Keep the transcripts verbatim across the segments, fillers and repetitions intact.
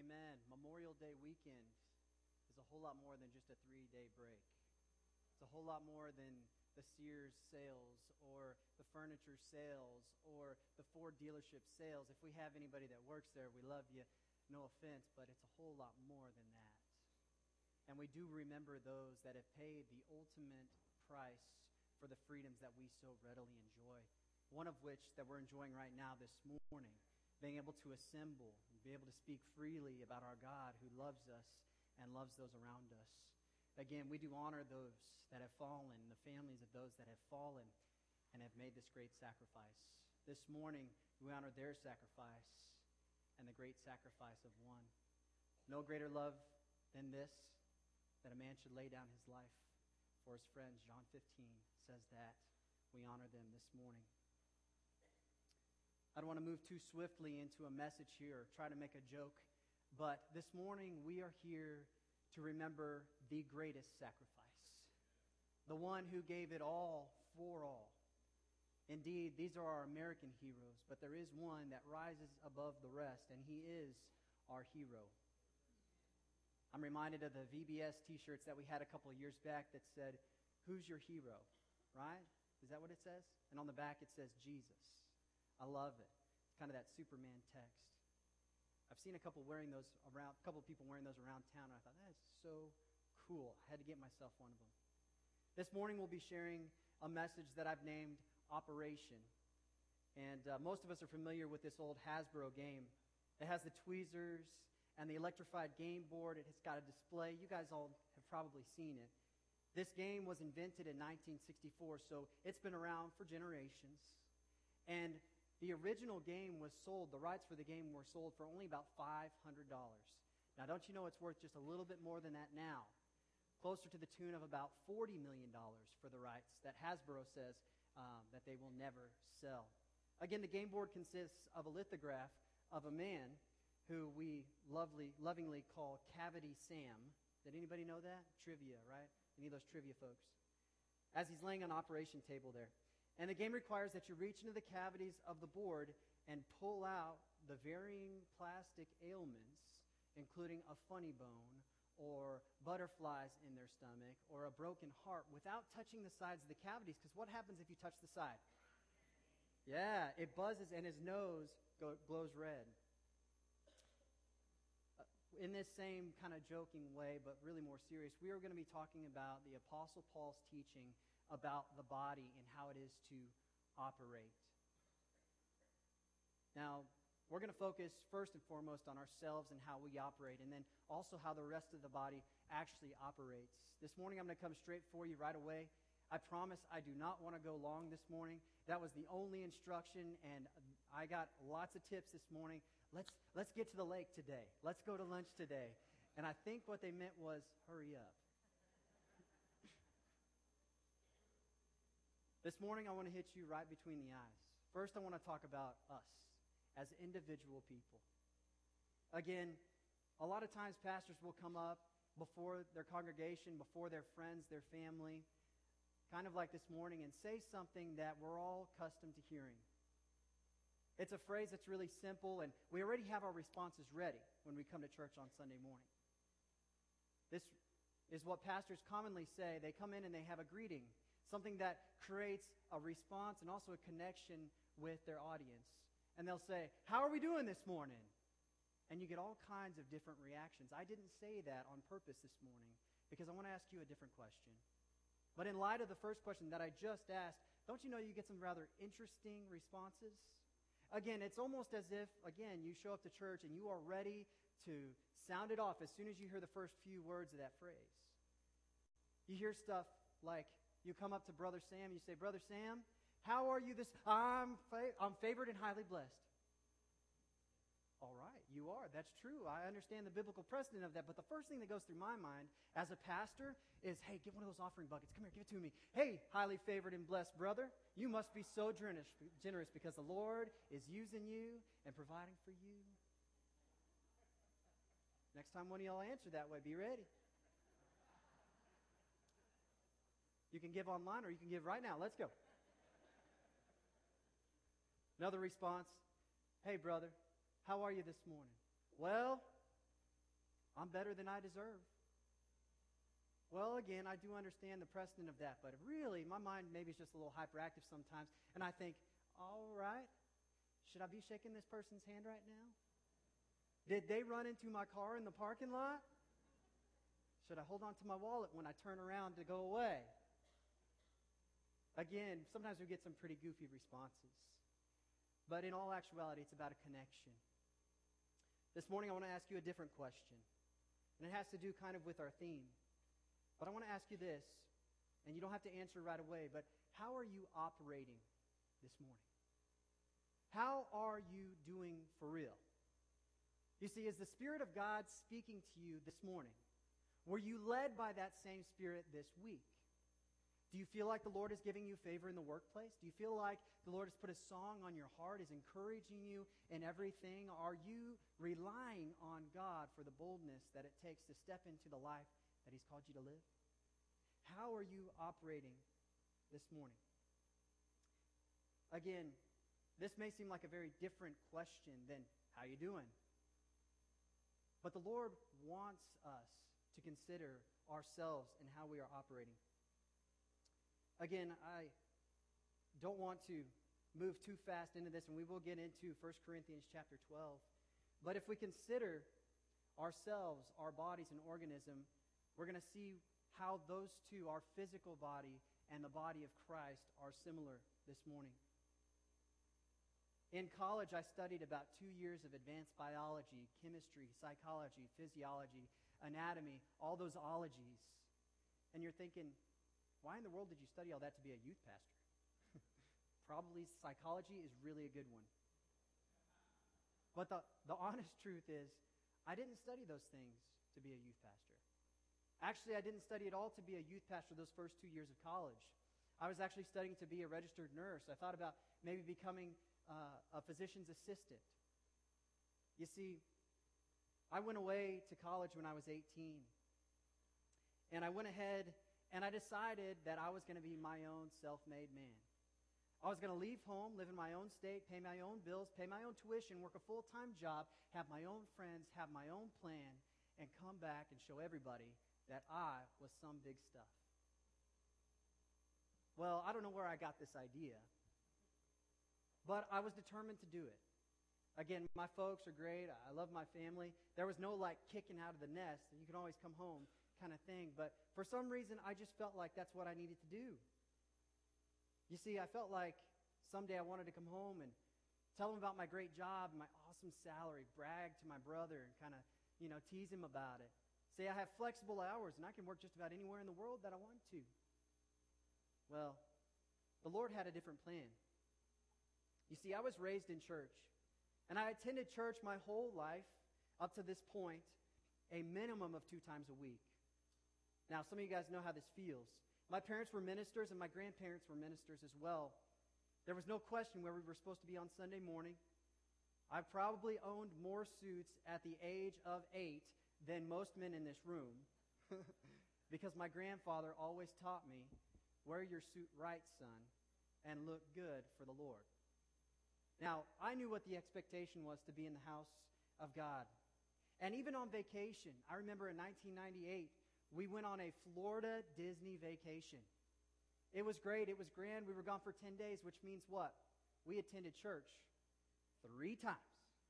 Amen. Memorial Day weekend is a whole lot more than just a three-day break. It's a whole lot more than the Sears sales or the furniture sales or the Ford dealership sales. If we have anybody that works there, we love you. No offense, but it's a whole lot more than that. And we do remember those that have paid the ultimate price for the freedoms that we so readily enjoy. One of which that we're enjoying right now this morning, being able to assemble and be able to speak freely about our God who loves us and loves those around us. Again, we do honor those that have fallen, the families of those that have fallen and have made this great sacrifice. This morning, we honor their sacrifice and the great sacrifice of one. No greater love than this, that a man should lay down his life for his friends. John fifteen says that. We honor them this morning. I don't want to move too swiftly into a message here or try to make a joke, but this morning we are here to remember the greatest sacrifice, the one who gave it all for all. Indeed, these are our American heroes, but there is one that rises above the rest, and he is our hero. I'm reminded of the V B S t-shirts that we had a couple of years back that said, "Who's your hero?" Right? Is that what it says? And on the back it says Jesus. I love it. It's kind of that Superman text. I've seen a couple wearing those around, a couple of people wearing those around town, and I thought, that is so cool. I had to get myself one of them. This morning we'll be sharing a message that I've named Operation. And uh, most of us are familiar with this old Hasbro game. It has the tweezers and the electrified game board. It has got a display. You guys all have probably seen it. This game was invented in nineteen sixty-four, so it's been around for generations. And the original game was sold, the rights for the game were sold for only about five hundred dollars. Now, don't you know it's worth just a little bit more than that now? Closer to the tune of about forty million dollars for the rights that Hasbro says um, that they will never sell. Again, the game board consists of a lithograph of a man who we lovely, lovingly call Cavity Sam. Did anybody know that? Trivia, right? Any of those trivia folks? As he's laying on an operation table there. And the game requires that you reach into the cavities of the board and pull out the varying plastic ailments, including a funny bone or butterflies in their stomach or a broken heart, without touching the sides of the cavities. Because what happens if you touch the side? Yeah, it buzzes and his nose go, glows red. Uh, in this same kind of joking way, but really more serious, we are going to be talking about the Apostle Paul's teaching about the body and how it is to operate. Now, we're going to focus first and foremost on ourselves and how we operate, and then also how the rest of the body actually operates. This morning, I'm going to come straight for you right away. I promise I do not want to go long this morning. That was the only instruction, and I got lots of tips this morning. Let's, let's get to the lake today. Let's go to lunch today. And I think what they meant was, hurry up. This morning, I want to hit you right between the eyes. First, I want to talk about us as individual people. Again, a lot of times pastors will come up before their congregation, before their friends, their family, kind of like this morning, and say something that we're all accustomed to hearing. It's a phrase that's really simple, and we already have our responses ready when we come to church on Sunday morning. This is what pastors commonly say. They come in and they have a greeting, something that creates a response and also a connection with their audience. And they'll say, "How are we doing this morning?" And you get all kinds of different reactions. I didn't say that on purpose this morning because I want to ask you a different question. But in light of the first question that I just asked, don't you know you get some rather interesting responses? Again, it's almost as if, again, you show up to church and you are ready to sound it off as soon as you hear the first few words of that phrase. You hear stuff like, you come up to Brother Sam and you say, "Brother Sam, how are you this? I'm fa- I'm favored and highly blessed." All right, you are. That's true. I understand the biblical precedent of that. But the first thing that goes through my mind as a pastor is, hey, get one of those offering buckets. Come here, give it to me. Hey, highly favored and blessed brother, you must be so generous, generous because the Lord is using you and providing for you. Next time one of y'all answer that way, be ready. You can give online or you can give right now. Let's go. Another response, "Hey, brother, how are you this morning?" "Well, I'm better than I deserve. Well, again, I do understand the precedent of that, but really, my mind maybe is just a little hyperactive sometimes, and I think, all right, should I be shaking this person's hand right now? Did they run into my car in the parking lot? Should I hold on to my wallet when I turn around to go away? Again, sometimes we get some pretty goofy responses. But in all actuality, it's about a connection. This morning, I want to ask you a different question. And it has to do kind of with our theme. But I want to ask you this, and you don't have to answer right away, but how are you operating this morning? How are you doing for real? You see, is the Spirit of God speaking to you this morning? Were you led by that same Spirit this week? Do you feel like the Lord is giving you favor in the workplace? Do you feel like the Lord has put a song on your heart, is encouraging you in everything? Are you relying on God for the boldness that it takes to step into the life that He's called you to live? How are you operating this morning? Again, this may seem like a very different question than how you doing? But the Lord wants us to consider ourselves and how we are operating. Again, I don't want to move too fast into this, and we will get into First Corinthians chapter twelve. But if we consider ourselves, our bodies, and organism, we're going to see how those two, our physical body and the body of Christ, are similar this morning. In college, I studied about two years of advanced biology, chemistry, psychology, physiology, anatomy, all those ologies. And you're thinking, why in the world did you study all that to be a youth pastor? Probably psychology is really a good one. But the, the honest truth is, I didn't study those things to be a youth pastor. Actually, I didn't study at all to be a youth pastor those first two years of college. I was actually studying to be a registered nurse. I thought about maybe becoming uh, a physician's assistant. You see, I went away to college when I was eighteen. And I went ahead and I decided that I was going to be my own self-made man. I was going to leave home, live in my own state, pay my own bills, pay my own tuition, work a full-time job, have my own friends, have my own plan, and come back and show everybody that I was some big stuff. Well, I don't know where I got this idea, but I was determined to do it. Again, my folks are great. I love my family. There was no, like, kicking out of the nest, and you can always come home kind of thing. But for some reason, I just felt like that's what I needed to do. You see, I felt like someday I wanted to come home and tell him about my great job and my awesome salary, brag to my brother and kind of, you know, tease him about it. Say I have flexible hours and I can work just about anywhere in the world that I want to. Well, the Lord had a different plan. You see, I was raised in church, and I attended church my whole life up to this point, a minimum of two times a week. Now, some of you guys know how this feels. My parents were ministers, and my grandparents were ministers as well. There was no question where we were supposed to be on Sunday morning. I probably owned more suits at the age of eight than most men in this room because my grandfather always taught me, wear your suit right, son, and look good for the Lord. Now, I knew what the expectation was to be in the house of God. And even on vacation, I remember in nineteen ninety-eight, we went on a Florida Disney vacation. It was great. It was grand. We were gone for ten days, which means what? We attended church three times.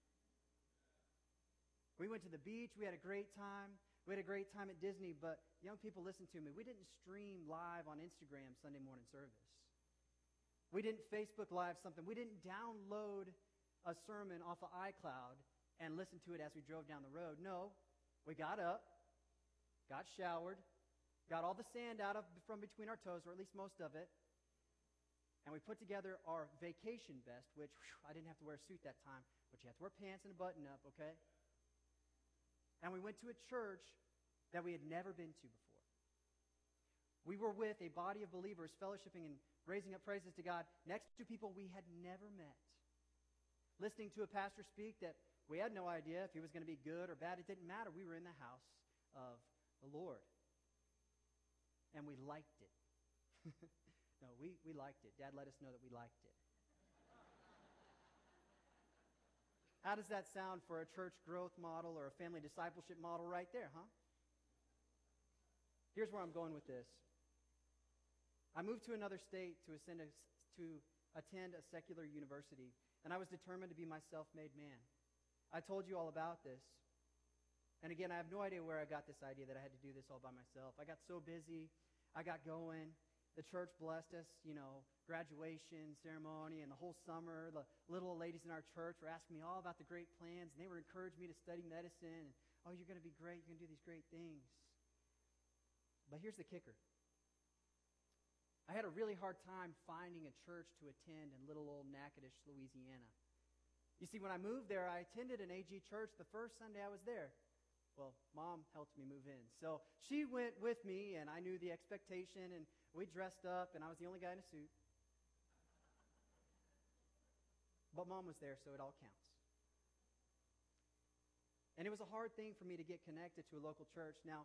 We went to the beach. We had a great time. We had a great time at Disney, but young people, listen to me. We didn't stream live on Instagram Sunday morning service. We didn't Facebook Live something. We didn't download a sermon off of iCloud and listen to it as we drove down the road. No, we got up, got showered, got all the sand out of from between our toes, or at least most of it, and we put together our vacation vest, which whew, I didn't have to wear a suit that time, but you have to wear pants and a button-up, okay? And we went to a church that we had never been to before. We were with a body of believers fellowshipping and raising up praises to God next to people we had never met. Listening to a pastor speak that we had no idea if he was going to be good or bad. It didn't matter. We were in the house of the Lord. And we liked it. no, we, we liked it. Dad let us know that we liked it. How does that sound for a church growth model or a family discipleship model right there, huh? Here's where I'm going with this. I moved to another state to, ascend a, to attend a secular university, and I was determined to be my self-made man. I told you all about this. And again, I have no idea where I got this idea that I had to do this all by myself. I got so busy. I got going. The church blessed us, you know, graduation ceremony, and the whole summer, the little old ladies in our church were asking me all about the great plans, and they were encouraging me to study medicine. And, oh, you're going to be great. You're going to do these great things. But here's the kicker. I had a really hard time finding a church to attend in little old Natchitoches, Louisiana. You see, when I moved there, I attended an A G church the first Sunday I was there. Well, Mom helped me move in. So she went with me, and I knew the expectation, and we dressed up, and I was the only guy in a suit. But Mom was there, so it all counts. And it was a hard thing for me to get connected to a local church. Now,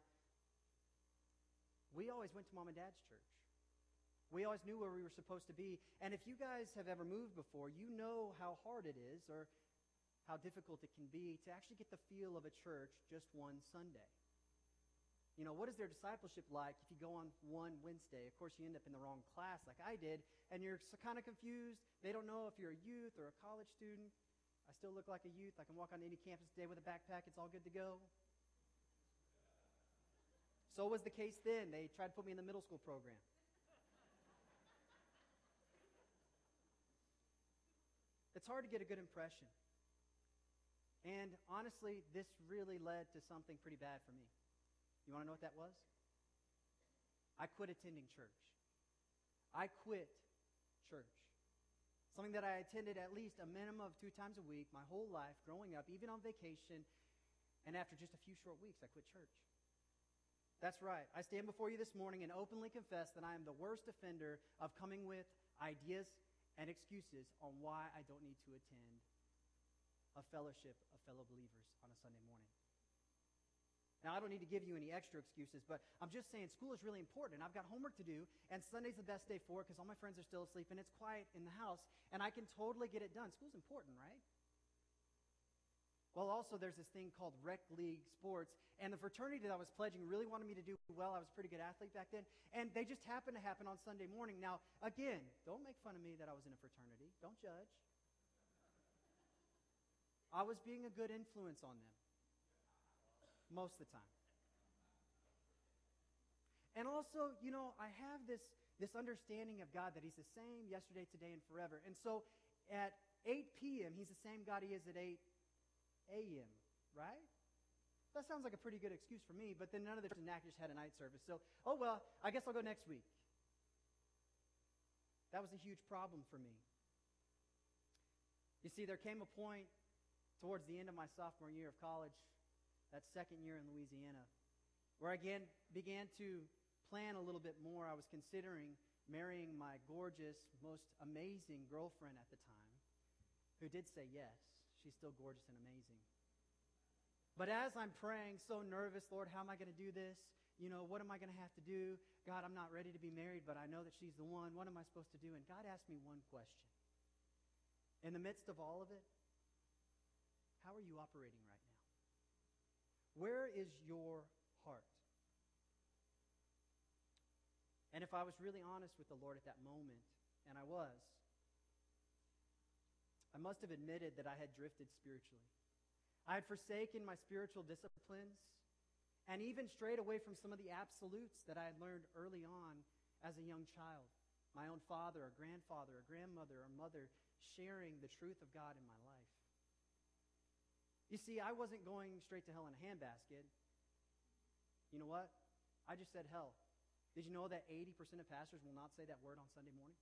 we always went to Mom and Dad's church. We always knew where we were supposed to be. And if you guys have ever moved before, you know how hard it is, or how difficult it can be to actually get the feel of a church just one Sunday. You know, what is their discipleship like if you go on one Wednesday? Of course, you end up in the wrong class like I did, and you're kind of confused. They don't know if you're a youth or a college student. I still look like a youth. I can walk on any campus today with a backpack. It's all good to go. So was the case then. They tried to put me in the middle school program. It's hard to get a good impression. And honestly, this really led to something pretty bad for me. You want to know what that was? I quit attending church. I quit church. Something that I attended at least a minimum of two times a week my whole life, growing up, even on vacation. And after just a few short weeks, I quit church. That's right. I stand before you this morning and openly confess that I am the worst offender of coming with ideas and excuses on why I don't need to attend a fellowship of fellow believers on a Sunday morning. Now, I don't need to give you any extra excuses, but I'm just saying school is really important, and I've got homework to do, and Sunday's the best day for it because all my friends are still asleep, and it's quiet in the house, and I can totally get it done. School's important, right? Well, also, there's this thing called rec league sports, and the fraternity that I was pledging really wanted me to do well. I was a pretty good athlete back then, and they just happened to happen on Sunday morning. Now, again, don't make fun of me that I was in a fraternity. Don't judge. I was being a good influence on them most of the time. And also, you know, I have this, this understanding of God that he's the same yesterday, today, and forever. And so at eight p.m., he's the same God he is at eight a.m., right? That sounds like a pretty good excuse for me, but then none of the churches in Natchitoches had a night service. So, oh, well, I guess I'll go next week. That was a huge problem for me. You see, there came a point towards the end of my sophomore year of college, that second year in Louisiana, where I again began to plan a little bit more. I was considering marrying my gorgeous, most amazing girlfriend at the time, who did say yes. She's still gorgeous and amazing. But as I'm praying, so nervous, Lord, how am I going to do this? You know, what am I going to have to do? God, I'm not ready to be married, but I know that she's the one. What am I supposed to do? And God asked me one question. In the midst of all of it, how are you operating right now? Where is your heart? And if I was really honest with the Lord at that moment, and I was, I must have admitted that I had drifted spiritually. I had forsaken my spiritual disciplines and even strayed away from some of the absolutes that I had learned early on as a young child. My own father, or grandfather, or grandmother, or mother sharing the truth of God in my life. You see, I wasn't going straight to hell in a handbasket. You know what? I just said hell. Did you know that eighty percent of pastors will not say that word on Sunday morning?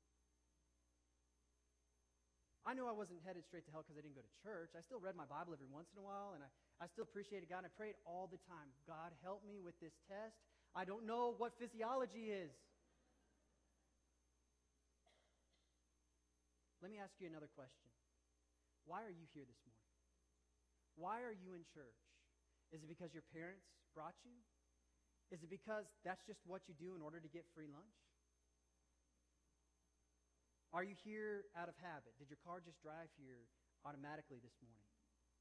I knew I wasn't headed straight to hell because I didn't go to church. I still read my Bible every once in a while, and I, I still appreciated God. I prayed all the time. God, help me with this test. I don't know what physiology is. Let me ask you another question. Why are you here this morning? Why are you in church? Is it because your parents brought you? Is it because that's just what you do in order to get free lunch? Are you here out of habit? Did your car just drive here automatically this morning?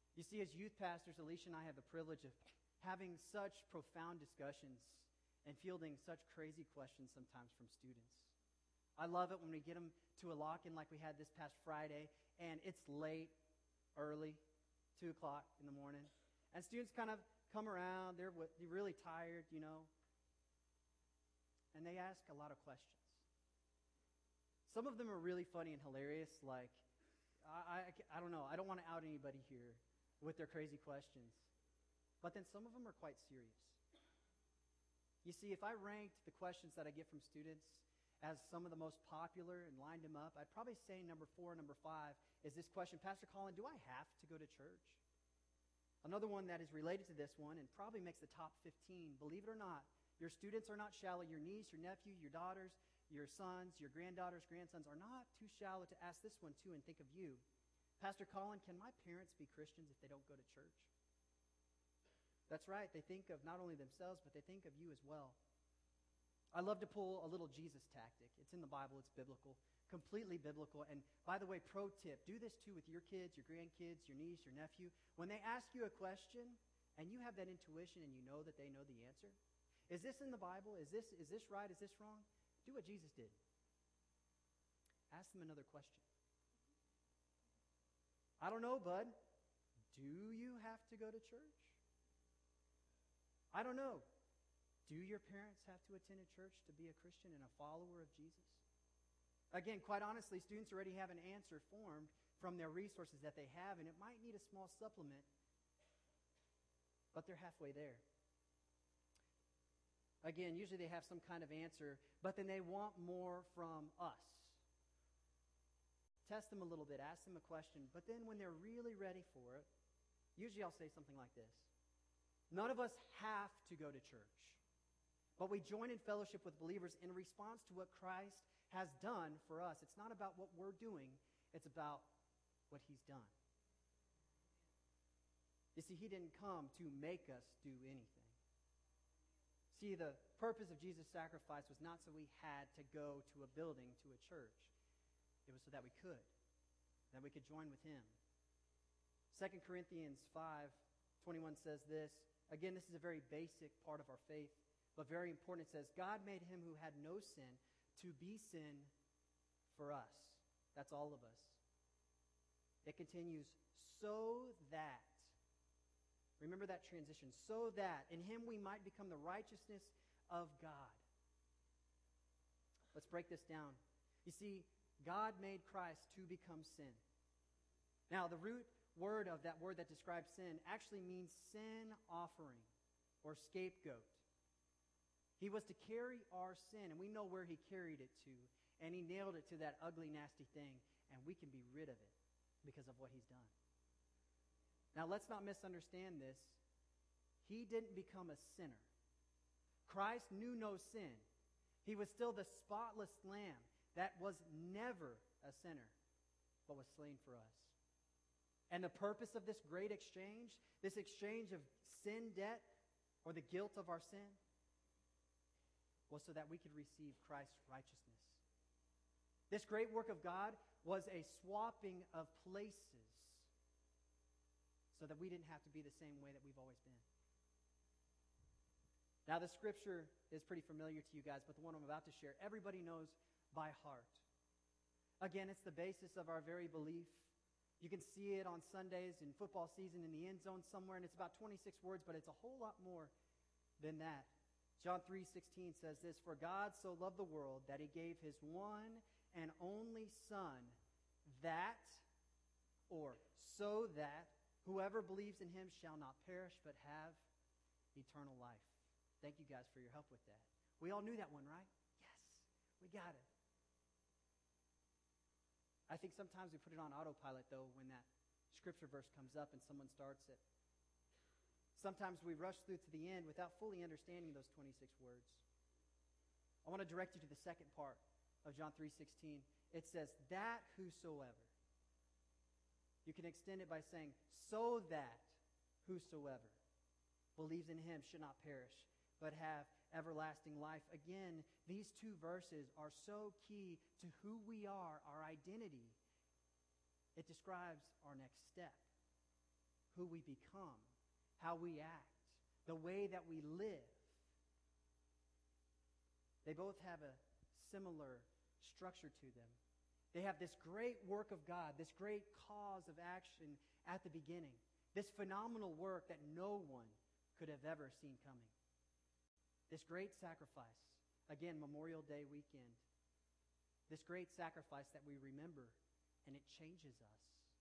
You see, as youth pastors, Alicia and I have the privilege of having such profound discussions and fielding such crazy questions sometimes from students. I love it when we get them to a lock-in like we had this past Friday, and it's late, early, two o'clock in the morning, and students kind of come around, they're, they're really tired, you know, and they ask a lot of questions. Some of them are really funny and hilarious, like, I, I, I don't know, I don't want to out anybody here with their crazy questions, but then some of them are quite serious. You see, if I ranked the questions that I get from students as some of the most popular and lined them up, I'd probably say number four, number five is this question, Pastor Colin, do I have to go to church? Another one that is related to this one and probably makes the top fifteen, believe it or not, your students are not shallow. Your niece, your nephew, your daughters, your sons, your granddaughters, grandsons are not too shallow to ask this one too and think of you. Pastor Colin, can my parents be Christians if they don't go to church? That's right. They think of not only themselves, but they think of you as well. I love to pull a little Jesus tactic. It's in the Bible. It's biblical, completely biblical. And by the way, pro tip, do this too with your kids, your grandkids, your niece, your nephew. When they ask you a question and you have that intuition and you know that they know the answer, is this in the Bible? Is this, is this right? Is this wrong? Do what Jesus did. Ask them another question. I don't know, bud. Do you have to go to church? I don't know. Do your parents have to attend a church to be a Christian and a follower of Jesus? Again, quite honestly, students already have an answer formed from their resources that they have, and it might need a small supplement, but they're halfway there. Again, usually they have some kind of answer, but then they want more from us. Test them a little bit, ask them a question, but then when they're really ready for it, usually I'll say something like this. None of us have to go to church, but we join in fellowship with believers in response to what Christ has done for us. It's not about what we're doing, it's about what he's done. You see, he didn't come to make us do anything. See, the purpose of Jesus' sacrifice was not so we had to go to a building, to a church. It was so that we could, that we could join with him. Second Corinthians five twenty-one says this. Again, this is a very basic part of our faith, but very important. It says, God made him who had no sin to be sin for us. That's all of us. It continues, so that, remember that transition, so that in him we might become the righteousness of God. Let's break this down. You see, God made Christ to become sin. Now, the root word of that word that describes sin actually means sin offering or scapegoat. He was to carry our sin, and we know where he carried it to, and he nailed it to that ugly, nasty thing, and we can be rid of it because of what he's done. Now, let's not misunderstand this. He didn't become a sinner. Christ knew no sin. He was still the spotless lamb that was never a sinner, but was slain for us. And the purpose of this great exchange, this exchange of sin debt or the guilt of our sin, was so that we could receive Christ's righteousness. This great work of God was a swapping of places so that we didn't have to be the same way that we've always been. Now, the scripture is pretty familiar to you guys, but the one I'm about to share, everybody knows by heart. Again, it's the basis of our very belief. You can see it on Sundays in football season in the end zone somewhere, and it's about twenty-six words, but it's a whole lot more than that. John three sixteen says this, for God so loved the world that he gave his one and only Son, that, or so that, whoever believes in him shall not perish but have eternal life. Thank you guys for your help with that. We all knew that one, right? Yes, we got it. I think sometimes we put it on autopilot, though, when that scripture verse comes up and someone starts it. Sometimes we rush through to the end without fully understanding those twenty-six words. I want to direct you to the second part of John three sixteen. It says, that whosoever. You can extend it by saying, so that whosoever believes in him should not perish, but have everlasting life. Again, these two verses are so key to who we are, our identity. It describes our next step. who we become, how we act, the way that we live. They both have a similar structure to them. They have this great work of God, this great cause of action at the beginning, this phenomenal work that no one could have ever seen coming. This great sacrifice, again, Memorial Day weekend, this great sacrifice that we remember, and it changes us.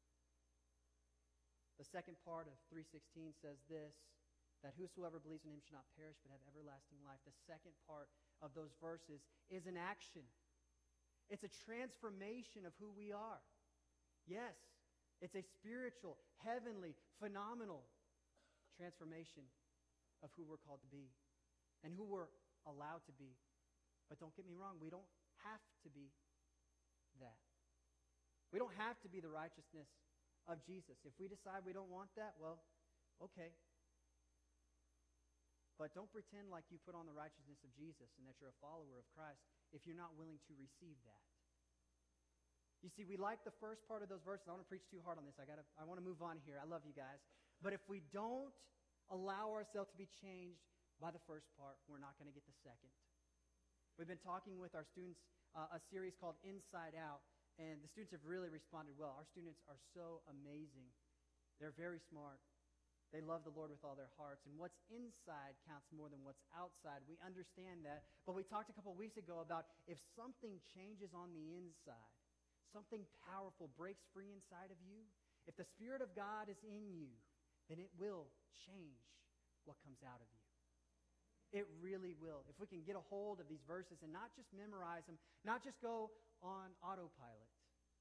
The second part of three sixteen says this, that whosoever believes in him should not perish but have everlasting life. The second part of those verses is an action. It's a transformation of who we are. Yes, it's a spiritual, heavenly, phenomenal transformation of who we're called to be and who we're allowed to be. But don't get me wrong, we don't have to be that. We don't have to be the righteousness of Jesus. If we decide we don't want that, well, okay. But don't pretend like you put on the righteousness of Jesus and that you're a follower of Christ if you're not willing to receive that. You see, we like the first part of those verses. I don't want to preach too hard on this. I gotta, I want to move on here. I love you guys. But if we don't allow ourselves to be changed by the first part, we're not going to get the second. We've been talking with our students uh, a series called Inside Out, and the students have really responded well. Our students are so amazing. They're very smart. They love the Lord with all their hearts. And what's inside counts more than what's outside. We understand that. But we talked a couple weeks ago about if something changes on the inside, something powerful breaks free inside of you, if the Spirit of God is in you, then it will change what comes out of you. It really will. If we can get a hold of these verses and not just memorize them, not just go on autopilot,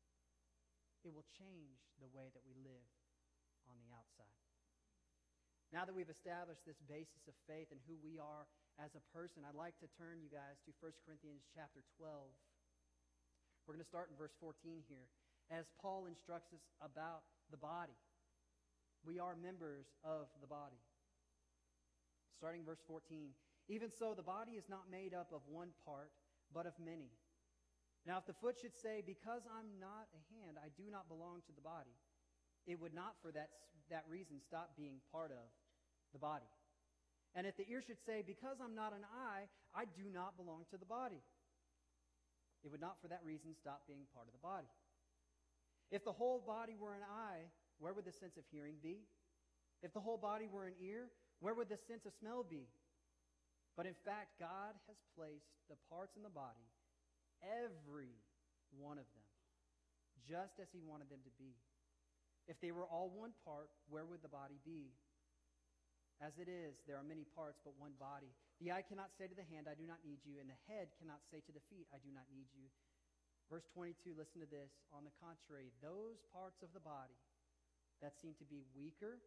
it will change the way that we live on the outside. Now that we've established this basis of faith and who we are as a person, I'd like to turn you guys to First Corinthians chapter twelve. We're going to start in verse fourteen here, as Paul instructs us about the body. We are members of the body. Starting verse fourteen, even so the body is not made up of one part, but of many. Now if the foot should say, because I'm not a hand, I do not belong to the body, it would not for that, that reason stop being part of the body. And if the ear should say, because I'm not an eye, I do not belong to the body, it would not for that reason stop being part of the body. If the whole body were an eye, where would the sense of hearing be? If the whole body were an ear, where would the sense of smell be? But in fact, God has placed the parts in the body, every one of them, just as he wanted them to be. If they were all one part, where would the body be? As it is, there are many parts, but one body. The eye cannot say to the hand, I do not need you, and the head cannot say to the feet, I do not need you. Verse twenty-two, listen to this. On the contrary, those parts of the body that seem to be weaker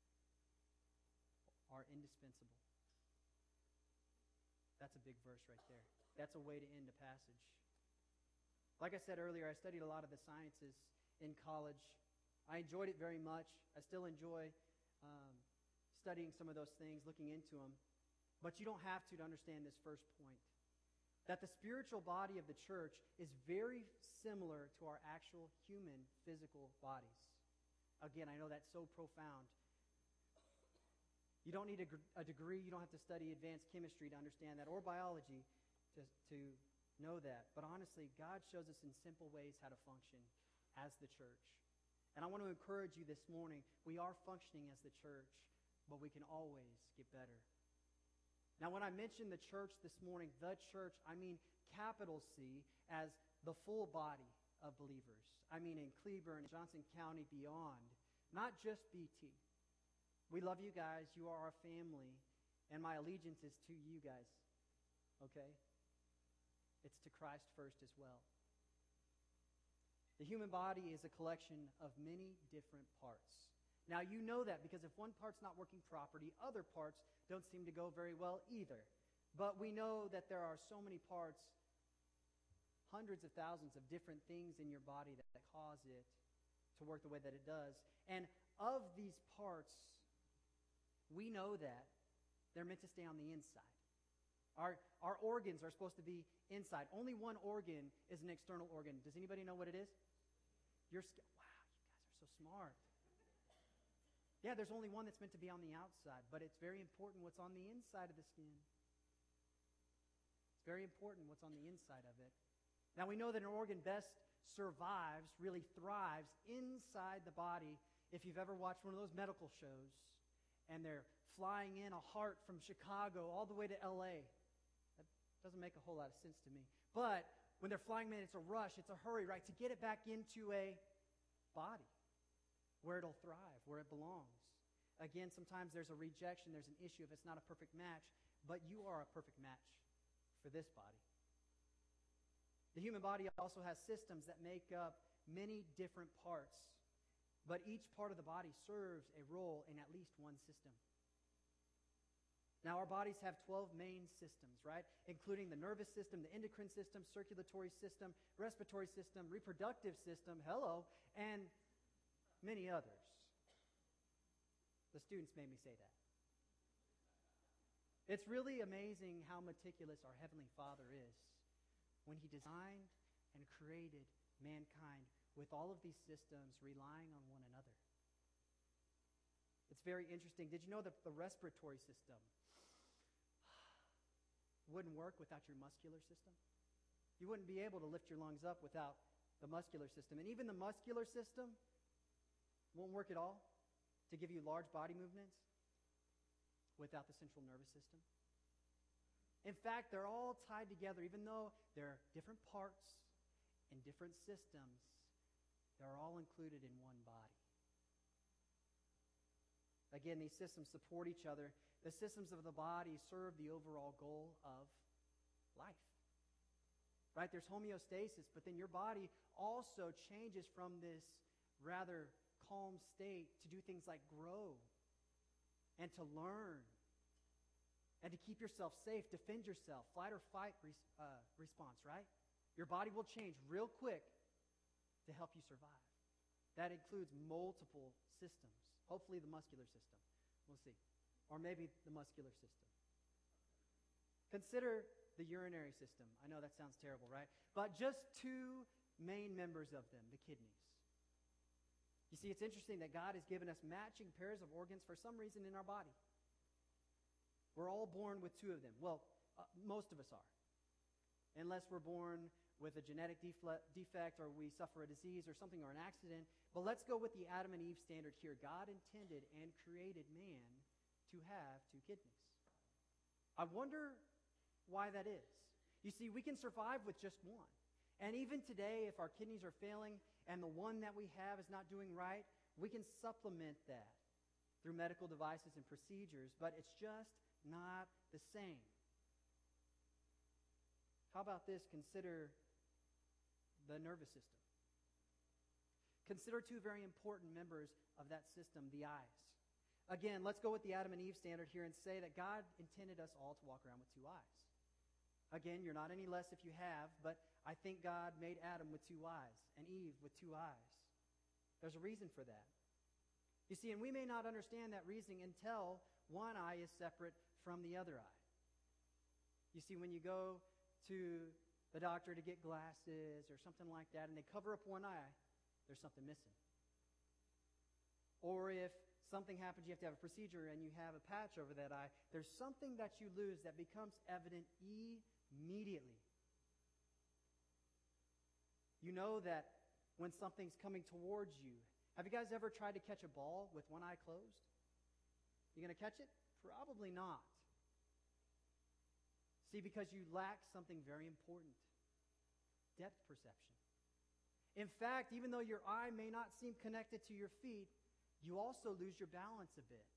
are indispensable. That's a big verse right there. That's a way to end a passage. Like I said earlier, I studied a lot of the sciences in college. I enjoyed it very much. I still enjoy um, studying some of those things, looking into them. But you don't have to to understand this first point, that the spiritual body of the church is very similar to our actual human physical bodies. Again, I know that's so profound. You don't need a, a degree. You don't have to study advanced chemistry to understand that, or biology to, to know that. But honestly, God shows us in simple ways how to function as the church. And I want to encourage you this morning, we are functioning as the church, but we can always get better. Now, when I mention the church this morning, the church, I mean capital C, as the full body of believers. I mean in Cleburne, Johnson County, beyond, not just B T. We love you guys. You are our family. And my allegiance is to you guys. Okay? It's to Christ first as well. The human body is a collection of many different parts. Now, you know that because if one part's not working properly, other parts don't seem to go very well either. But we know that there are so many parts, hundreds of thousands of different things in your body that, that cause it to work the way that it does. And of these parts, we know that they're meant to stay on the inside. Our, our organs are supposed to be inside. Only one organ is an external organ. Does anybody know what it is? Your skin. Wow, you guys are so smart. Yeah, there's only one that's meant to be on the outside, but it's very important what's on the inside of the skin. It's very important what's on the inside of it. Now, we know that an organ best survives, really thrives inside the body. If you've ever watched one of those medical shows and they're flying in a heart from Chicago all the way to L A, that doesn't make a whole lot of sense to me. But when they're flying in, it's a rush, it's a hurry, right, to get it back into a body where it'll thrive, where it belongs. Again, sometimes there's a rejection, there's an issue if it's not a perfect match, but you are a perfect match for this body. The human body also has systems that make up many different parts, but each part of the body serves a role in at least one system. Now, our bodies have twelve main systems, right? Including the nervous system, the endocrine system, circulatory system, respiratory system, reproductive system, hello, and many others. The students made me say that. It's really amazing how meticulous our Heavenly Father is when He designed and created mankind with all of these systems relying on one another. It's very interesting. Did you know that the respiratory system wouldn't work without your muscular system? You wouldn't be able to lift your lungs up without the muscular system. And even the muscular system won't work at all to give you large body movements without the central nervous system. In fact, they're all tied together. Even though they're different parts and different systems, they're all included in one body. Again, these systems support each other. The systems of the body serve the overall goal of life. Right? There's homeostasis, but then your body also changes from this rather calm state to do things like grow and to learn and to keep yourself safe, defend yourself, flight or fight res- uh, response, right? Your body will change real quick to help you survive. That includes multiple systems. Hopefully the muscular system. We'll see. Or maybe the muscular system. Consider the urinary system. I know that sounds terrible, right? But just two main members of them, the kidneys. You see, it's interesting that God has given us matching pairs of organs for some reason in our body. We're all born with two of them. Well, uh, most of us are. Unless we're born with a genetic defle- defect or we suffer a disease or something or an accident. But let's go with the Adam and Eve standard here. God intended and created man to have two kidneys. I wonder why that is. You see, we can survive with just one. And even today, if our kidneys are failing and the one that we have is not doing right, we can supplement that through medical devices and procedures, but it's just not the same. How about this? Consider the nervous system. Consider two very important members of that system, the eyes. Again, let's go with the Adam and Eve standard here and say that God intended us all to walk around with two eyes. Again, you're not any less if you have, but I think God made Adam with two eyes and Eve with two eyes. There's a reason for that. You see, and we may not understand that reasoning until one eye is separate from the other eye. You see, when you go to the doctor to get glasses or something like that, and they cover up one eye, there's something missing. Or if something happens, you have to have a procedure and you have a patch over that eye, there's something that you lose that becomes evident immediately. You know that when something's coming towards you. Have you guys ever tried to catch a ball with one eye closed? You going to catch it? Probably not. See, because you lack something very important. Depth perception. In fact, even though your eye may not seem connected to your feet, you also lose your balance a bit.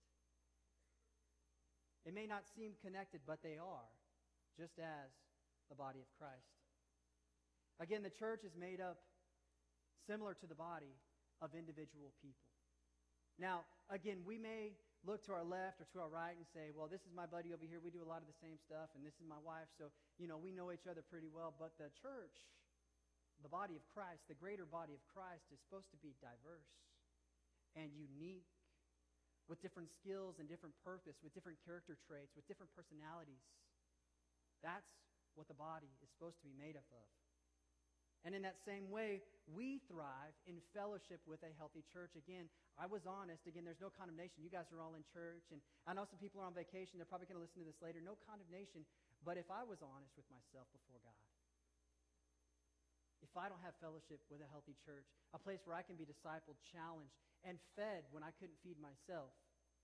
It may not seem connected, but they are, just as the body of Christ. Again, the church is made up, similar to the body, of individual people. Now, again, we may look to our left or to our right and say, well, this is my buddy over here. We do a lot of the same stuff, and this is my wife, so, you know, we know each other pretty well. But the church, the body of Christ, the greater body of Christ, is supposed to be diverse and unique, with different skills and different purpose, with different character traits, with different personalities. That's what the body is supposed to be made up of. And in that same way, we thrive in fellowship with a healthy church. Again, I was honest. Again, there's no condemnation. You guys are all in church, and I know some people are on vacation. They're probably going to listen to this later. No condemnation. But if I was honest with myself before God, if I don't have fellowship with a healthy church, a place where I can be discipled, challenged, and fed when I couldn't feed myself,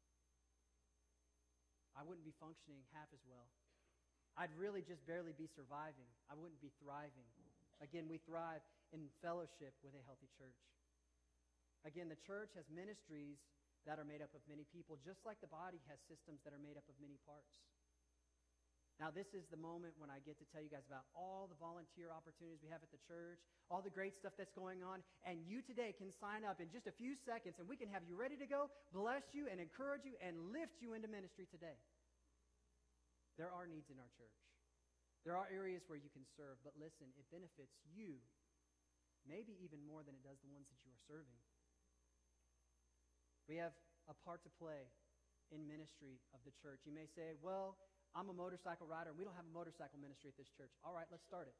I wouldn't be functioning half as well. I'd really just barely be surviving. I wouldn't be thriving. Again, we thrive in fellowship with a healthy church. Again, the church has ministries that are made up of many people, just like the body has systems that are made up of many parts. Now, this is the moment when I get to tell you guys about all the volunteer opportunities we have at the church, all the great stuff that's going on, and you today can sign up in just a few seconds, and we can have you ready to go, bless you, and encourage you, and lift you into ministry today. There are needs in our church. There are areas where you can serve, but listen, it benefits you, maybe even more than it does the ones that you are serving. We have a part to play in ministry of the church. You may say, well, I'm a motorcycle rider, and we don't have a motorcycle ministry at this church. All right, let's start it.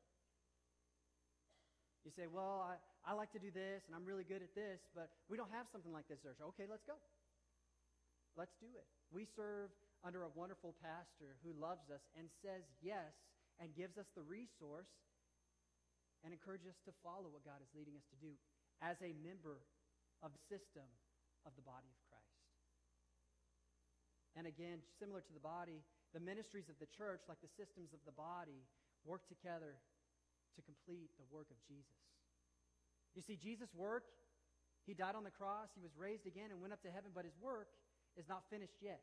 You say, well, I, I like to do this, and I'm really good at this, but we don't have something like this at our church. Okay, let's go. Let's do it. We serve under a wonderful pastor who loves us and says yes and gives us the resource and encourages us to follow what God is leading us to do as a member of the system of the body of Christ. And again, similar to the body, the ministries of the church, like the systems of the body, work together to complete the work of Jesus. You see, Jesus' work, he died on the cross, he was raised again and went up to heaven, but his work is not finished yet.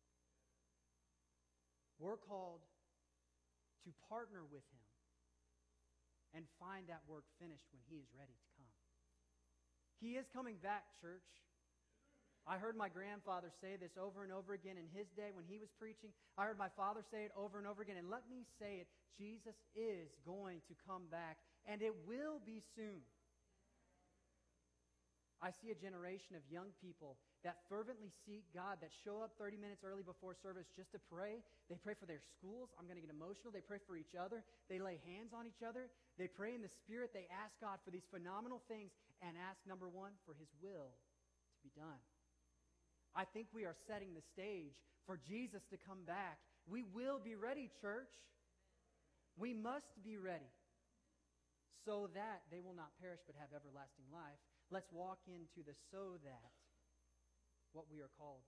We're called to partner with him and find that work finished when he is ready to come. He is coming back, church. I heard my grandfather say this over and over again in his day when he was preaching. I heard my father say it over and over again. And let me say it, Jesus is going to come back, and it will be soon. I see a generation of young people that fervently seek God, that show up thirty minutes early before service just to pray. They pray for their schools. I'm going to get emotional. They pray for each other. They lay hands on each other. They pray in the Spirit. They ask God for these phenomenal things and ask, number one, for his will to be done. I think we are setting the stage for Jesus to come back. We will be ready, church. We must be ready so that they will not perish but have everlasting life. Let's walk into the so that, what we are called.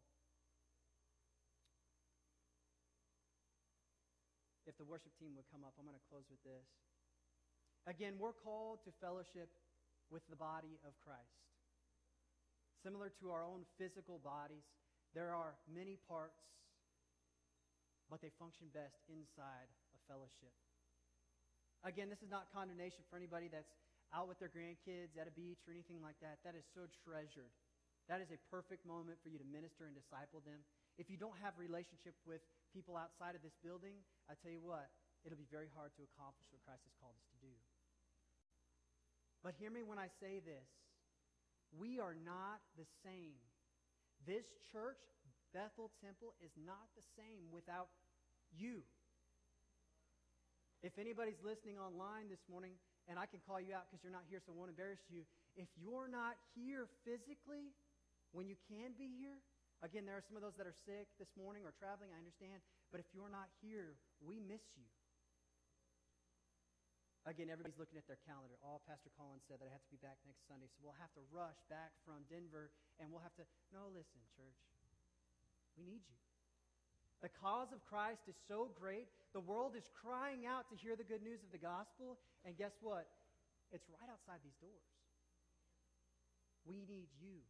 If the worship team would come up, I'm going to close with this. Again, we're called to fellowship with the body of Christ. Similar to our own physical bodies, there are many parts, but they function best inside a fellowship. Again, this is not condemnation for anybody that's out with their grandkids at a beach or anything like that. That is so treasured. That is a perfect moment for you to minister and disciple them. If you don't have a relationship with people outside of this building, I tell you what, it'll be very hard to accomplish what Christ has called us to do. But hear me when I say this. We are not the same. This church, Bethel Temple, is not the same without you. If anybody's listening online this morning, and I can call you out because you're not here, so I won't embarrass you. If you're not here physically, when you can be here, again, there are some of those that are sick this morning or traveling, I understand. But if you're not here, we miss you. Again, everybody's looking at their calendar. All Pastor Collins said that I have to be back next Sunday, so we'll have to rush back from Denver, and we'll have to... No, listen, church. We need you. The cause of Christ is so great. The world is crying out to hear the good news of the gospel, and guess what? It's right outside these doors. We need you.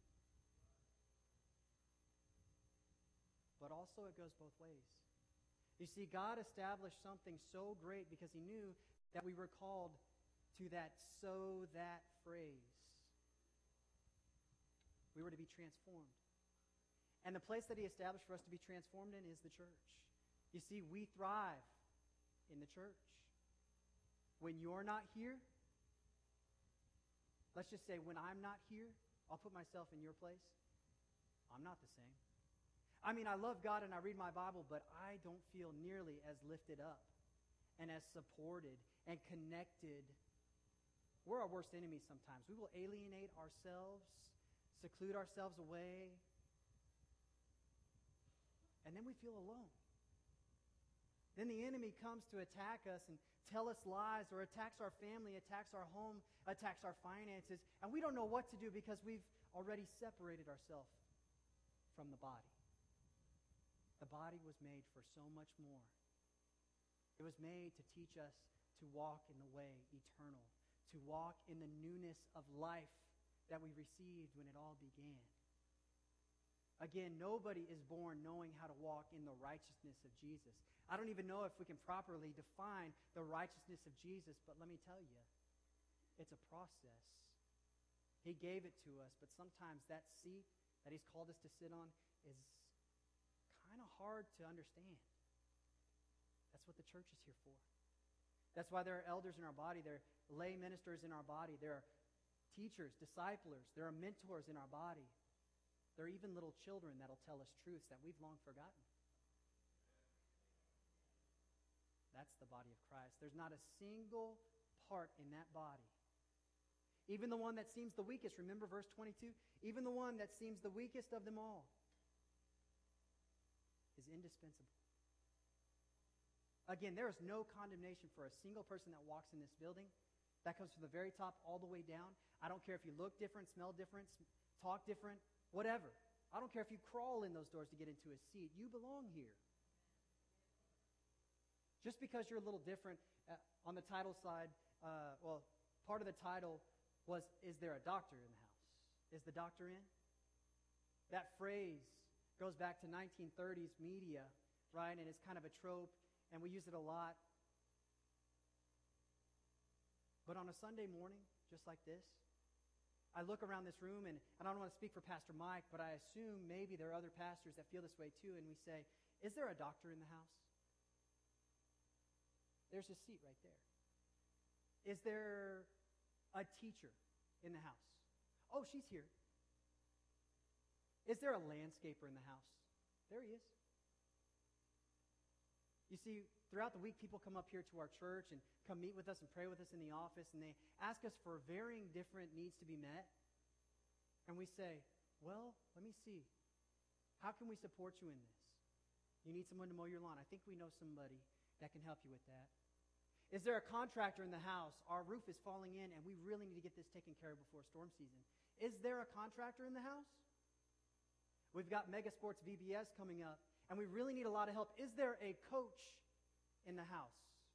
But also it goes both ways. You see, God established something so great because he knew that we were called to that so that phrase. We were to be transformed. And the place that he established for us to be transformed in is the church. You see, we thrive in the church. When you're not here, let's just say when I'm not here, I'll put myself in your place. I'm not the same. I mean, I love God and I read my Bible, but I don't feel nearly as lifted up and as supported and connected we're our worst enemies sometimes. We will alienate ourselves, seclude ourselves away, and then we feel alone. Then the enemy comes to attack us and tell us lies, or attacks our family, attacks our home, attacks our finances, and we don't know what to do because we've already separated ourselves from the body. The body was made for so much more. It was made to teach us to walk in the way eternal, to walk in the newness of life that we received when it all began. Again, nobody is born knowing how to walk in the righteousness of Jesus. I don't even know if we can properly define the righteousness of Jesus, but let me tell you, it's a process. He gave it to us, but sometimes that seat that he's called us to sit on is kind of hard to understand. That's what the church is here for. That's why there are elders in our body. There are lay ministers in our body. There are teachers, disciplers. There are mentors in our body. There are even little children that'll tell us truths that we've long forgotten. That's the body of Christ. There's not a single part in that body, even the one that seems the weakest. Remember verse twenty-two? Even the one that seems the weakest of them all is indispensable. Again, there is no condemnation for a single person that walks in this building. That comes from the very top all the way down. I don't care if you look different, smell different, talk different, whatever. I don't care if you crawl in those doors to get into a seat. You belong here. Just because you're a little different, uh, on the title side, uh, well, part of the title was, is there a doctor in the house? Is the doctor in? That phrase goes back to nineteen thirties media, right? And it's kind of a trope, and we use it a lot. But on a Sunday morning, just like this, I look around this room, and, and I don't want to speak for Pastor Mike, but I assume maybe there are other pastors that feel this way too, and we say, is there a doctor in the house? There's a seat right there. Is there a teacher in the house? Oh, she's here. Is there a landscaper in the house? There he is. You see, throughout the week, people come up here to our church and come meet with us and pray with us in the office, and they ask us for varying different needs to be met. And we say, well, let me see. How can we support you in this? You need someone to mow your lawn. I think we know somebody that can help you with that. Is there a contractor in the house? Our roof is falling in, and we really need to get this taken care of before storm season. Is there a contractor in the house? We've got Mega Sports V B S coming up, and we really need a lot of help. Is there a coach in the house?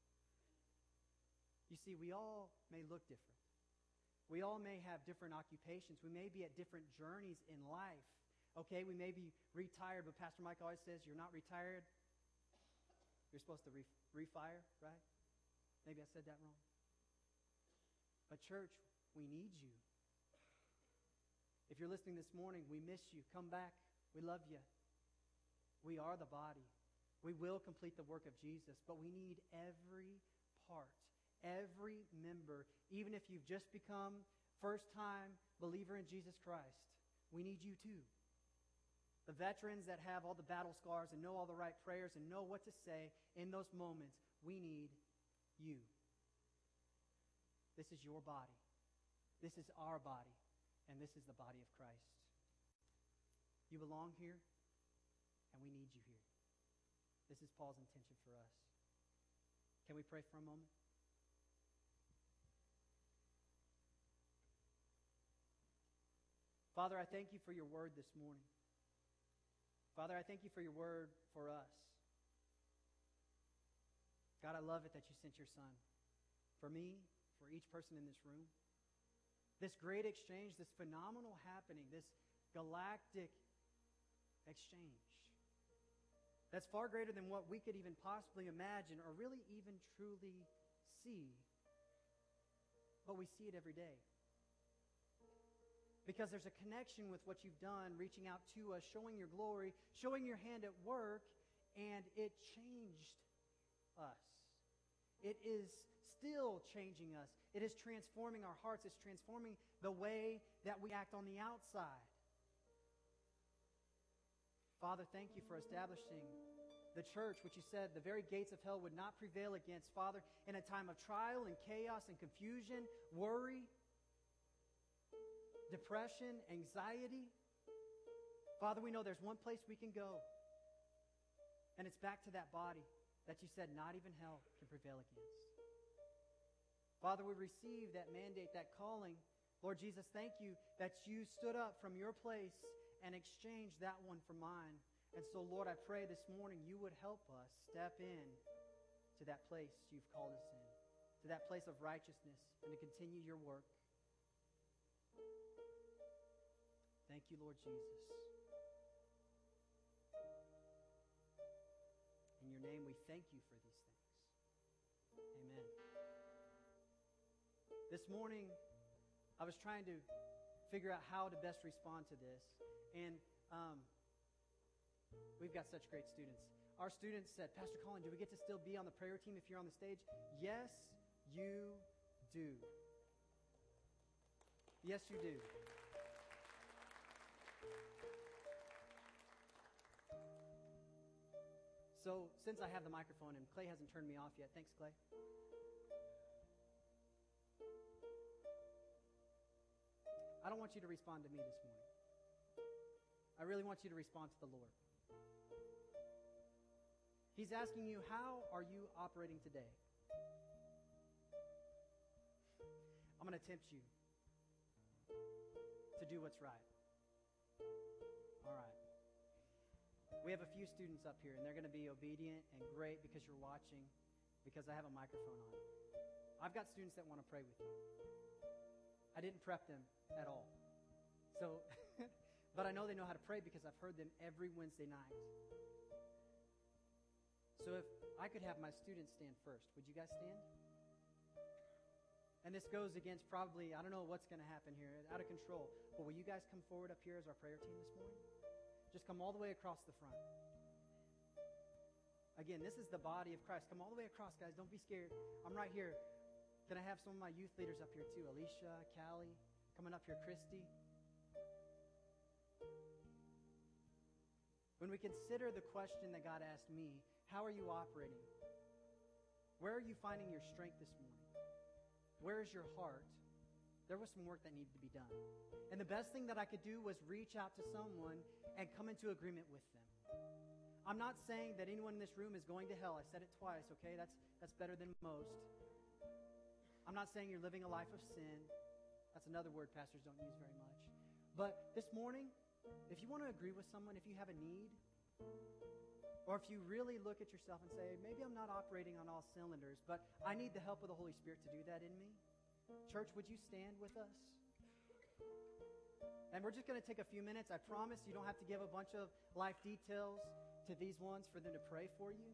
You see, we all may look different. We all may have different occupations. We may be at different journeys in life. Okay, we may be retired, but Pastor Mike always says, you're not retired. You're supposed to re- refire, right? Maybe I said that wrong. But church, we need you. If you're listening this morning, we miss you. Come back. We love you. We are the body. We will complete the work of Jesus, but we need every part, every member, even if you've just become first-time believer in Jesus Christ. We need you too. The veterans that have all the battle scars and know all the right prayers and know what to say in those moments, we need you. This is your body. This is our body. And this is the body of Christ. You belong here, and we need you here. This is Paul's intention for us. Can we pray for a moment? Father, I thank you for your word this morning. Father, I thank you for your word for us. God, I love it that you sent your son. For me, for each person in this room. This great exchange, this phenomenal happening, this galactic exchange. That's far greater than what we could even possibly imagine or really even truly see. But we see it every day. Because there's a connection with what you've done, reaching out to us, showing your glory, showing your hand at work, and it changed us. It is still changing us. It is transforming our hearts. It's transforming the way that we act on the outside. Father, thank you for establishing the church, which you said the very gates of hell would not prevail against. Father, in a time of trial and chaos and confusion, worry, depression, anxiety, Father, we know there's one place we can go, and it's back to that body that you said not even hell can prevail against. Father, we receive that mandate, that calling. Lord Jesus, thank you that you stood up from your place and exchanged that one for mine. And so, Lord, I pray this morning you would help us step in to that place you've called us in, to that place of righteousness, and to continue your work. Thank you, Lord Jesus. In your name, we thank you for these things. Amen. This morning, I was trying to figure out how to best respond to this. And um, we've got such great students. Our students said, Pastor Colin, do we get to still be on the prayer team if you're on the stage? Yes, you do. Yes, you do. So, since I have the microphone and Clay hasn't turned me off yet, thanks, Clay. I don't want you to respond to me this morning. I really want you to respond to the Lord. He's asking you, how are you operating today? I'm going to tempt you to do what's right. All right. We have a few students up here, and they're going to be obedient and great because you're watching, because I have a microphone on. I've got students that want to pray with you. I didn't prep them at all. So, but I know they know how to pray because I've heard them every Wednesday night. So if I could have my students stand first, would you guys stand? And this goes against probably, I don't know what's going to happen here, out of control. But will you guys come forward up here as our prayer team this morning? Just come all the way across the front. Again, this is the body of Christ. Come all the way across, guys. Don't be scared. I'm right here. Can I have some of my youth leaders up here too? Alicia, Callie, coming up here, Christy. When we consider the question that God asked me, how are you operating? Where are you finding your strength this morning? Where is your heart? There was some work that needed to be done. And the best thing that I could do was reach out to someone and come into agreement with them. I'm not saying that anyone in this room is going to hell. I said it twice, okay? That's, that's better than most. I'm not saying you're living a life of sin. That's another word pastors don't use very much. But this morning, if you want to agree with someone, if you have a need, or if you really look at yourself and say, maybe I'm not operating on all cylinders, but I need the help of the Holy Spirit to do that in me. Church, would you stand with us? And we're just going to take a few minutes. I promise you don't have to give a bunch of life details to these ones for them to pray for you.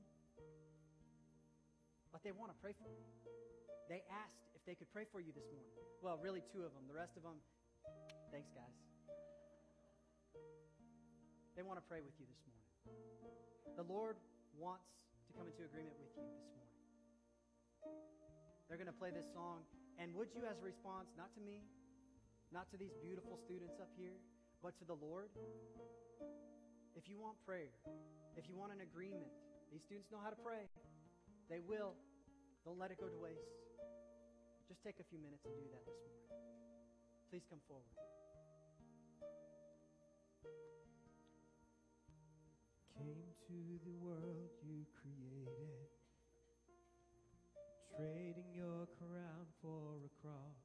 But they want to pray for you. They asked if they could pray for you this morning. Well, really two of them. The rest of them, thanks, guys. They want to pray with you this morning. The Lord wants to come into agreement with you this morning. They're going to play this song. And would you, as a response, not to me, not to these beautiful students up here, but to the Lord, if you want prayer, if you want an agreement, these students know how to pray. They will. Don't let it go to waste. Just take a few minutes and do that this morning. Please come forward. Came to the world you created, trading your crown for a cross.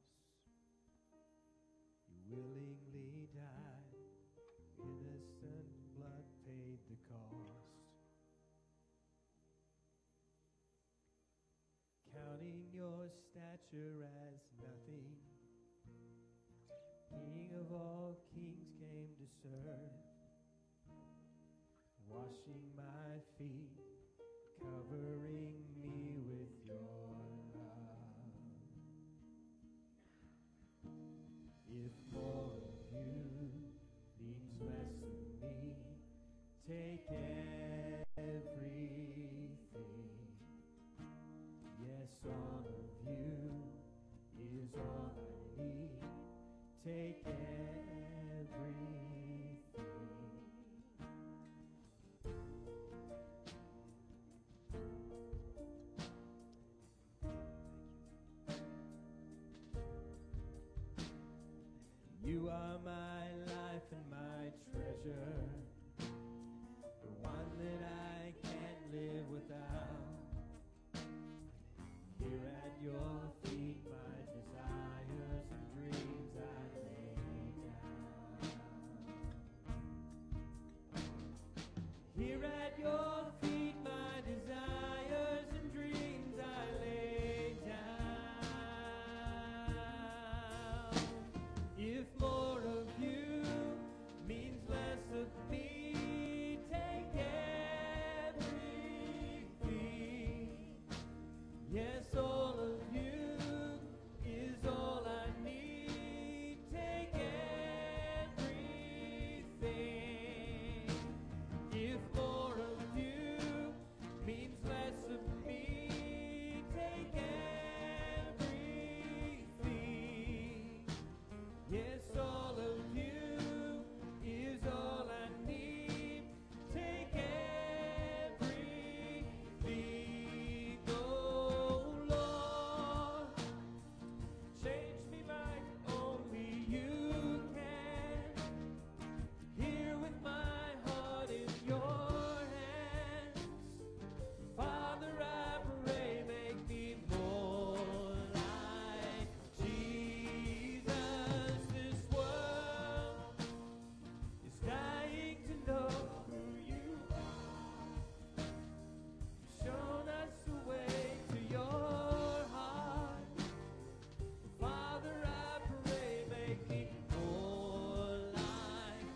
You willingly died, innocent blood paid the cost. Counting your stature as nothing, King of all kings came to serve. Washing my feet, covering me with your love. If more of you means less of me, take everything. Yes, all of you is all I need. Take everything. are my life and my treasure, the one that I can't live without. Here at your feet, my desires and dreams I lay down. Here at your feet, my desires and dreams I lay down. If more of you means less of me, take everything. Yes, all of you is all I need. Take everything. If more of you means less of me, take everything. Yes, all of you is all I need. Take everything. Oh Lord, change me like only you can. Here with my heart in your hands, Father, I pray, make me more like Jesus. This world is dying to know who you are. You've shown us the way to your heart. Father, I pray, make me more like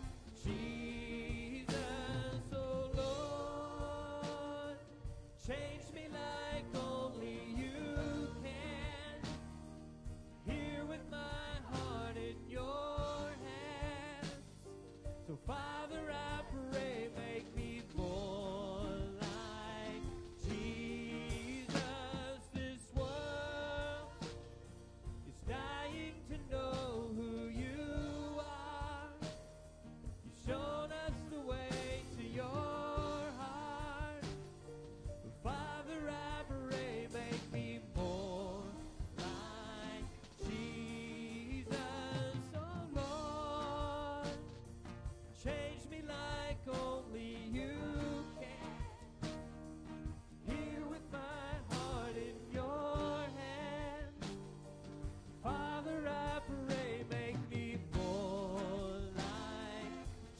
Jesus. Oh Lord, change me like only you can. Here with my heart in your hands. So Father, I pray, make me more like Jesus. This world is dying to know who you are. You've shown us the way to your heart. Father, I pray, make me more like Jesus. Oh Lord, change me like only you can. Here with my heart in your hands. Father, I pray, make me more like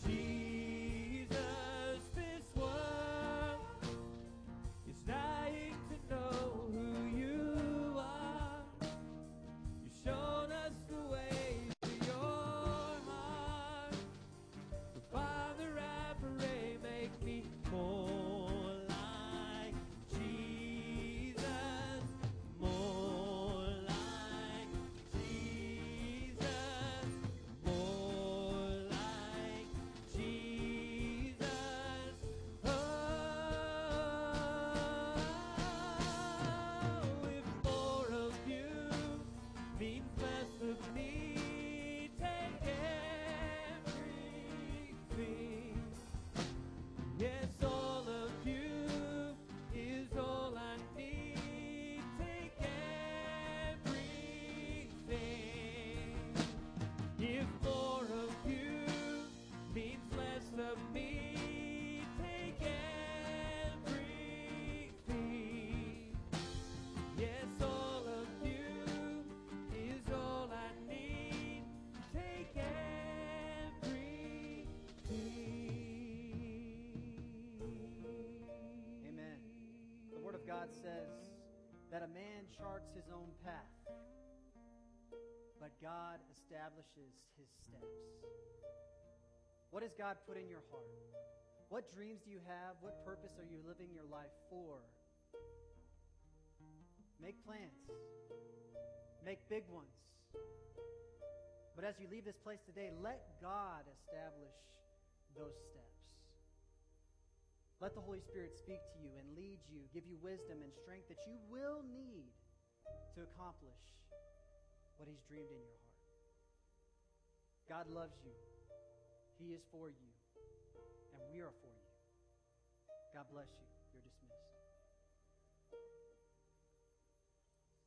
Jesus. This world is dying to know who you are. You've shown us the way to your heart. Father, I pray, make me more like Jesus, more like Jesus, more like Jesus. Oh, if more of you means less of me, take everything. Yes, all of you is all I need. Take everything. If more of you means less of me, take everything. Yes, all of you is all I need. Take everything. Amen. The Word of God says that a man charts his own path, but God establishes his steps. What has God put in your heart? What dreams do you have? What purpose are you living your life for? Make plans. Make big ones. But as you leave this place today, let God establish those steps. Let the Holy Spirit speak to you and lead you, give you wisdom and strength that you will need to accomplish what He's dreamed in your heart. God loves you. He is for you. And we are for you. God bless you. You're dismissed.